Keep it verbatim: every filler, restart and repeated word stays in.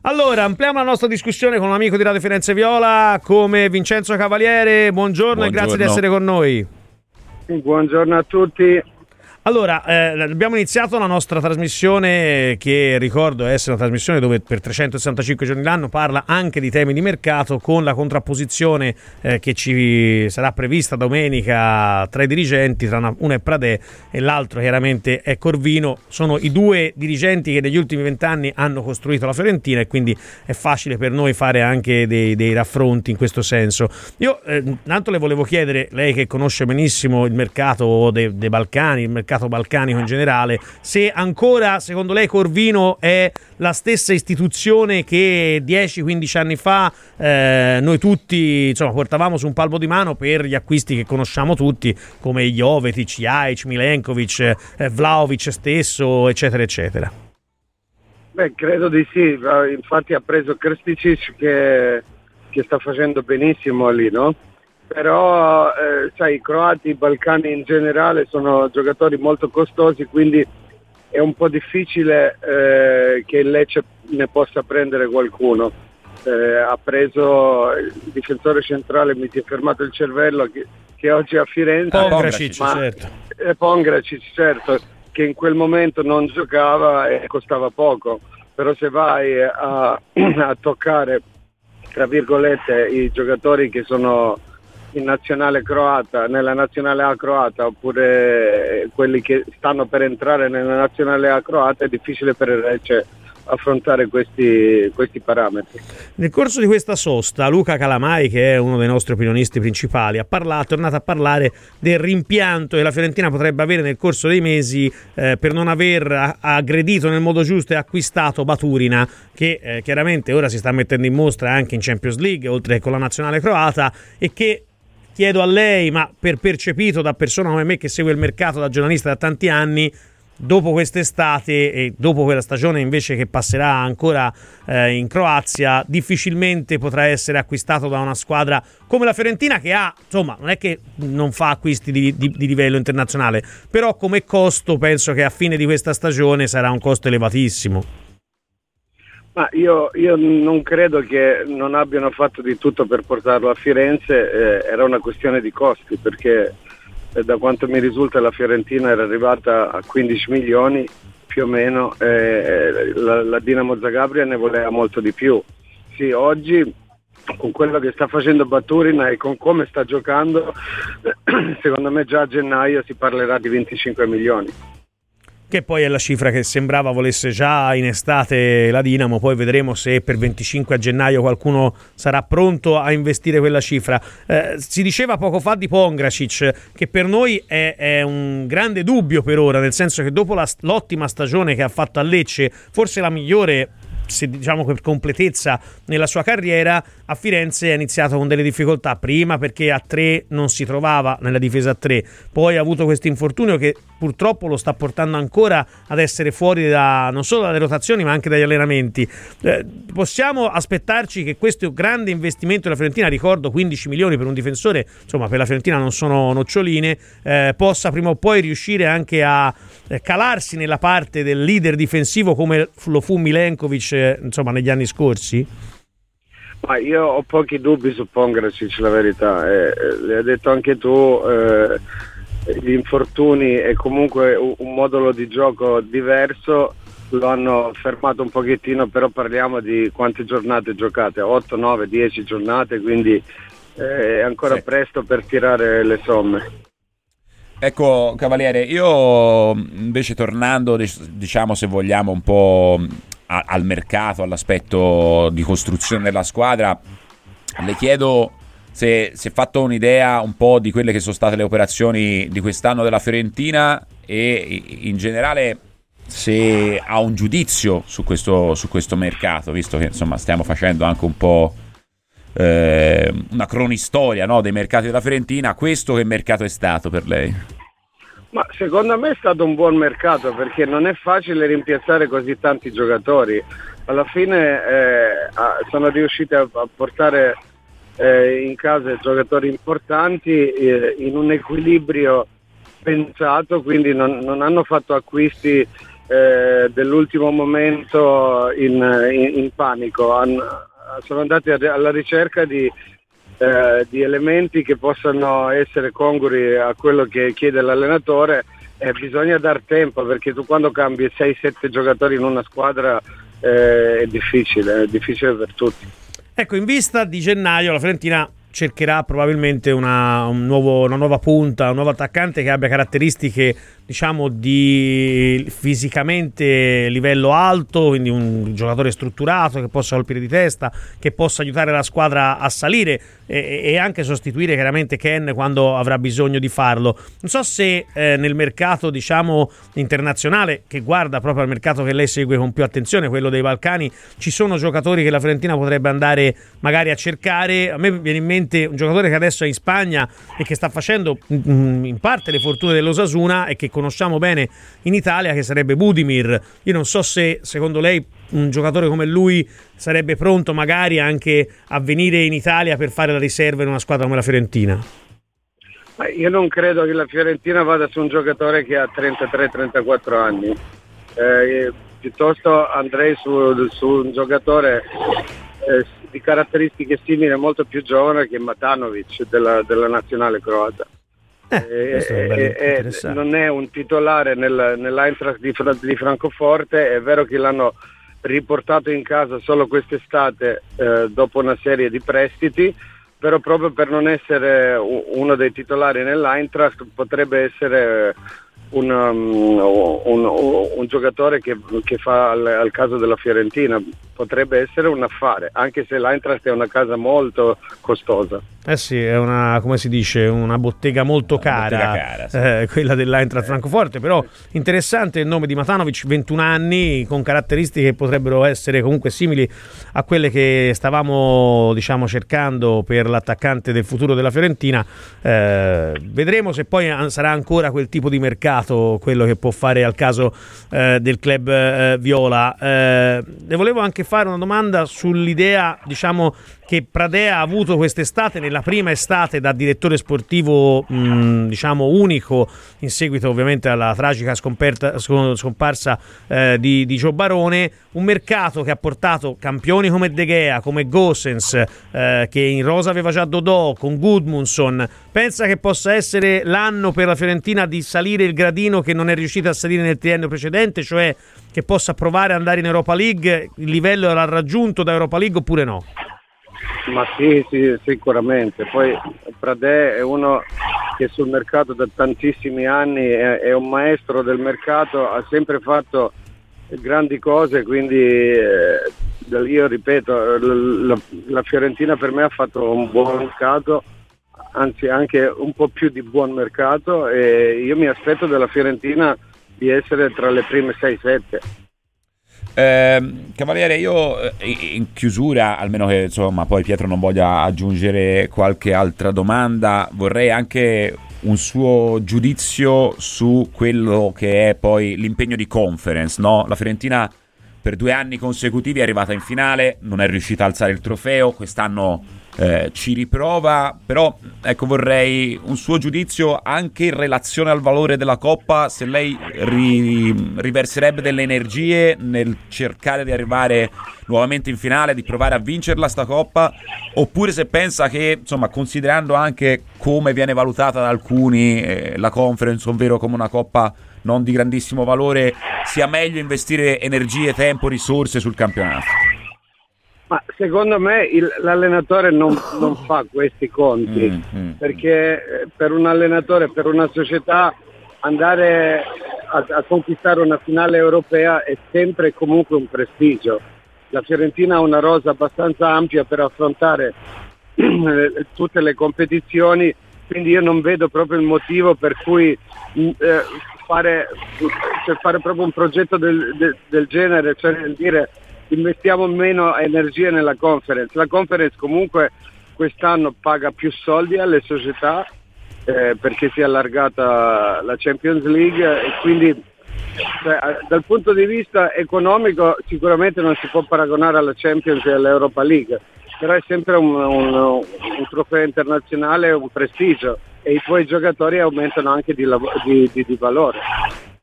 Allora, ampliamo la nostra discussione con un amico di Radio Firenze Viola come Vincenzo Cavaliere. Buongiorno, Buongiorno. e grazie di essere con noi. Buongiorno a tutti. Allora, eh, abbiamo iniziato la nostra trasmissione che ricordo essere una trasmissione dove per trecentosessantacinque giorni l'anno parla anche di temi di mercato, con la contrapposizione eh, che ci sarà prevista domenica tra i dirigenti, tra una, uno è Pradè e l'altro chiaramente è Corvino. Sono i due dirigenti che negli ultimi vent'anni hanno costruito la Fiorentina e quindi è facile per noi fare anche dei, dei raffronti in questo senso. Io eh, tanto le volevo chiedere, lei che conosce benissimo il mercato dei, dei Balcani, il mercato balcanico in generale, se ancora secondo lei Corvino è la stessa istituzione che dieci quindici anni fa eh, noi tutti insomma portavamo su un palmo di mano per gli acquisti che conosciamo tutti come Jovetic, Jaic, Milenkovic, eh, Vlahovic stesso, eccetera eccetera. Beh, credo di sì, infatti ha preso Krstičić che, che sta facendo benissimo lì, no? Però eh, sai, i croati, i balcani in generale sono giocatori molto costosi, quindi è un po' difficile eh, che il Lecce ne possa prendere qualcuno. Eh, ha preso il difensore centrale, mi si è fermato il cervello, che, che oggi è a Firenze. Pongracic, ma, certo. Eh, Pongracic, certo, che in quel momento non giocava e costava poco, però se vai a, a toccare, tra virgolette, i giocatori che sono in nazionale croata, nella nazionale A croata, oppure quelli che stanno per entrare nella nazionale A croata, è difficile per il Lecce affrontare questi, questi parametri. Nel corso di questa sosta Luca Calamai, che è uno dei nostri opinionisti principali, ha parlato, è tornato a parlare del rimpianto che la Fiorentina potrebbe avere nel corso dei mesi eh, per non aver aggredito nel modo giusto e acquistato Baturina, che eh, chiaramente ora si sta mettendo in mostra anche in Champions League, oltre che con la nazionale croata, e che chiedo a lei, ma per percepito da persona come me che segue il mercato da giornalista da tanti anni, dopo quest'estate e dopo quella stagione invece che passerà ancora eh, in Croazia, difficilmente potrà essere acquistato da una squadra come la Fiorentina, che ha, insomma, non è che non fa acquisti di, di, di livello internazionale, però come costo penso che a fine di questa stagione sarà un costo elevatissimo. Ma io, io non credo che non abbiano fatto di tutto per portarlo a Firenze, eh, era una questione di costi, perché eh, da quanto mi risulta la Fiorentina era arrivata a quindici milioni più o meno, eh, la, la Dinamo Zagabria ne voleva molto di più. Sì, oggi con quello che sta facendo Baturina e con come sta giocando, secondo me già a gennaio si parlerà di venticinque milioni. Che poi è la cifra che sembrava volesse già in estate la Dinamo, poi vedremo se per venticinque a gennaio qualcuno sarà pronto a investire quella cifra. Eh, si diceva poco fa di Pongracic, che per noi è, è un grande dubbio per ora, nel senso che dopo la, l'ottima stagione che ha fatto a Lecce, forse la migliore, se diciamo per completezza nella sua carriera, a Firenze ha iniziato con delle difficoltà, prima perché a tre non si trovava nella difesa a tre, poi ha avuto questo infortunio che purtroppo lo sta portando ancora ad essere fuori da non solo dalle rotazioni ma anche dagli allenamenti. Eh, possiamo aspettarci che questo grande investimento della Fiorentina, ricordo quindici milioni per un difensore, insomma per la Fiorentina non sono noccioline, eh, possa prima o poi riuscire anche a eh, calarsi nella parte del leader difensivo come lo fu Milenkovic eh, insomma negli anni scorsi? Ma io ho pochi dubbi su Pongracic, la verità, eh, le hai detto anche tu, eh, gli infortuni e comunque un, un modulo di gioco diverso lo hanno fermato un pochettino, però parliamo di quante giornate giocate, otto, nove, dieci giornate, quindi eh, è ancora sì. presto per tirare le somme. Ecco Cavaliere, io invece tornando diciamo se vogliamo un po' al mercato, all'aspetto di costruzione della squadra, le chiedo se si è fatto un'idea un po' di quelle che sono state le operazioni di quest'anno della Fiorentina e in generale se ha un giudizio su questo, su questo mercato, visto che insomma stiamo facendo anche un po' eh, una cronistoria, no, dei mercati della Fiorentina. Questo che mercato è stato per lei? Ma secondo me è stato un buon mercato, perché non è facile rimpiazzare così tanti giocatori. Alla fine eh, sono riusciti a, a portare eh, in casa giocatori importanti eh, in un equilibrio pensato, quindi non, non hanno fatto acquisti eh, dell'ultimo momento in, in, in panico. Han, sono andati alla ricerca di, eh, di elementi che possano essere congrui a quello che chiede l'allenatore, e bisogna dar tempo, perché tu quando cambi sei sette giocatori in una squadra eh, è difficile, è difficile per tutti. Ecco, in vista di gennaio la Fiorentina cercherà probabilmente una, un nuovo, una nuova punta, un nuovo attaccante che abbia caratteristiche, diciamo, di fisicamente livello alto, quindi un giocatore strutturato che possa colpire di testa, che possa aiutare la squadra a salire e, e anche sostituire chiaramente Ken quando avrà bisogno di farlo. Non so se eh, nel mercato, diciamo, internazionale, che guarda proprio al mercato che lei segue con più attenzione, quello dei Balcani, ci sono giocatori che la Fiorentina potrebbe andare magari a cercare. A me viene in mente un giocatore che adesso è in Spagna e che sta facendo mh, in parte le fortune dell'Osasuna e che conosciamo bene in Italia, che sarebbe Budimir. Io non so se secondo lei un giocatore come lui sarebbe pronto magari anche a venire in Italia per fare la riserva in una squadra come la Fiorentina. Ma io non credo che la Fiorentina vada su un giocatore che ha trentatré trentaquattro anni, eh, piuttosto andrei su, su un giocatore eh, di caratteristiche simili, molto più giovane, che Matanovic della, della nazionale croata. Eh, e, e, e non è un titolare nel, nell'Eintracht di, di Francoforte. È vero che l'hanno riportato in casa solo quest'estate eh, dopo una serie di prestiti, però proprio per non essere uno dei titolari nell'Eintracht potrebbe essere un, um, un, un, un giocatore che, che fa al, al caso della Fiorentina. Potrebbe essere un affare, anche se l'Eintracht è una casa molto costosa. Eh sì, è una, come si dice, una bottega molto una cara, bottega cara sì. eh, quella dell'Eintracht eh. Francoforte. Però interessante il nome di Matanovic, ventuno anni, con caratteristiche che potrebbero essere comunque simili a quelle che stavamo, diciamo, cercando per l'attaccante del futuro della Fiorentina. Eh, vedremo se poi sarà ancora quel tipo di mercato quello che può fare al caso eh, del club eh, viola. Eh, le volevo anche fare una domanda sull'idea, diciamo, che Pradè ha avuto quest'estate, nella prima estate da direttore sportivo mh, diciamo unico, in seguito ovviamente alla tragica scomperta, scomparsa eh, di, di Gio Barone. Un mercato che ha portato campioni come De Gea, come Gosens, eh, che in rosa aveva già Dodò, con Gudmundsson. Pensa che possa essere l'anno per la Fiorentina di salire il gradino che non è riuscita a salire nel triennio precedente, cioè che possa provare ad andare in Europa League? Il livello l'ha raggiunto da Europa League oppure no? Ma sì, sì, sicuramente. Poi Pradè è uno che sul mercato da tantissimi anni è, è un maestro del mercato, ha sempre fatto grandi cose, quindi eh, io ripeto, la, la Fiorentina per me ha fatto un buon mercato, anzi anche un po' più di buon mercato, e io mi aspetto dalla Fiorentina di essere tra le prime sei sette. Eh, Cavaliere, io in chiusura, almeno che insomma poi Pietro non voglia aggiungere qualche altra domanda, vorrei anche un suo giudizio su quello che è poi l'impegno di Conference, no? La Fiorentina per due anni consecutivi è arrivata in finale, non è riuscita a alzare il trofeo, quest'anno eh, ci riprova, però ecco, vorrei un suo giudizio anche in relazione al valore della Coppa, se lei ri- riverserebbe delle energie nel cercare di arrivare nuovamente in finale, di provare a vincerla sta Coppa, oppure se pensa che, insomma, considerando anche come viene valutata da alcuni eh, la Conference, ovvero come una Coppa non di grandissimo valore, sia meglio investire energie, tempo, risorse sul campionato. Ma secondo me il, l'allenatore non, non fa questi conti, mm, mm, perché per un allenatore, per una società, andare a, a conquistare una finale europea è sempre comunque un prestigio. La Fiorentina ha una rosa abbastanza ampia per affrontare tutte le competizioni, quindi io non vedo proprio il motivo per cui eh, fare, cioè fare proprio un progetto del, del, del genere, cioè nel dire investiamo meno energie nella Conference. La Conference comunque quest'anno paga più soldi alle società eh, perché si è allargata la Champions League, e quindi cioè, dal punto di vista economico sicuramente non si può paragonare alla Champions e all'Europa League, però è sempre un, un, un trofeo internazionale, un prestigio, e i tuoi giocatori aumentano anche di, di, di, di valore.